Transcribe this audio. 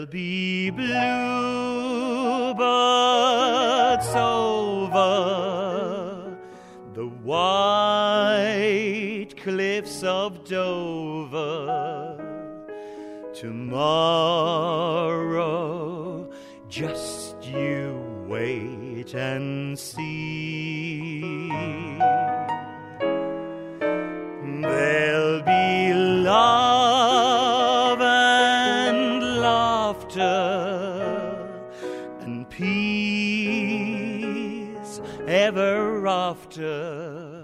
be bluebirds over the white cliffs of Dover. Tomorrow, just you wait and see. There'll be love and laughter and peace ever after.